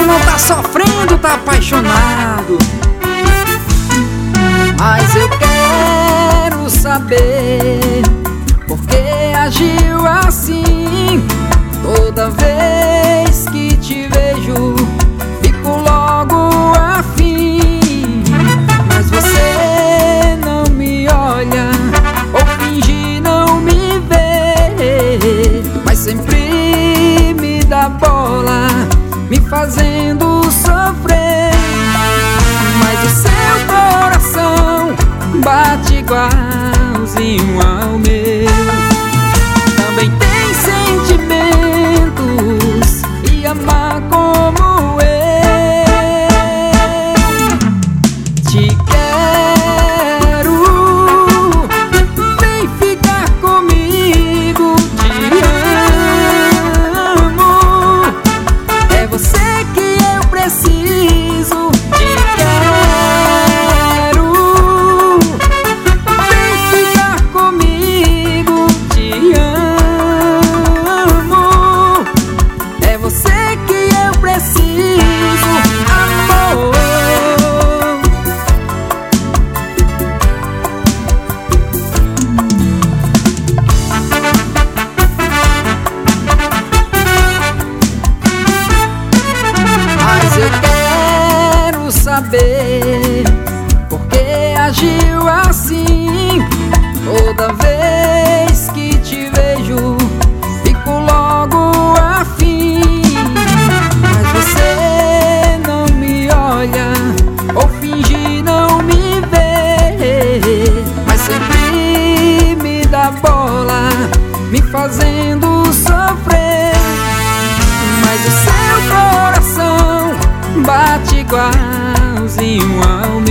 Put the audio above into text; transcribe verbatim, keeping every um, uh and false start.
não tá sofrendo, tá apaixonado. Mas eu quero saber por que agiu assim. Toda vez que te vejo, fico logo afim. Mas você não me olha ou finge não me ver, mas sempre me dá bola, me fazendo sofrer. Mas o seu coração bate igualzinho ao meu. Também tem sentimentos e amar como eu. Te quero, vem ficar comigo. Te amo, é você que eu preciso. Te quero, vem ficar comigo. Te amo, é você que eu preciso, amor. Mas eu quero saber por que agiu assim. Toda vez que te vejo, fico logo afim. Mas você não me olha ou finge não me ver, mas sempre me dá bola, me fazendo sofrer. Mas o seu coração bate igualzinho ao meu.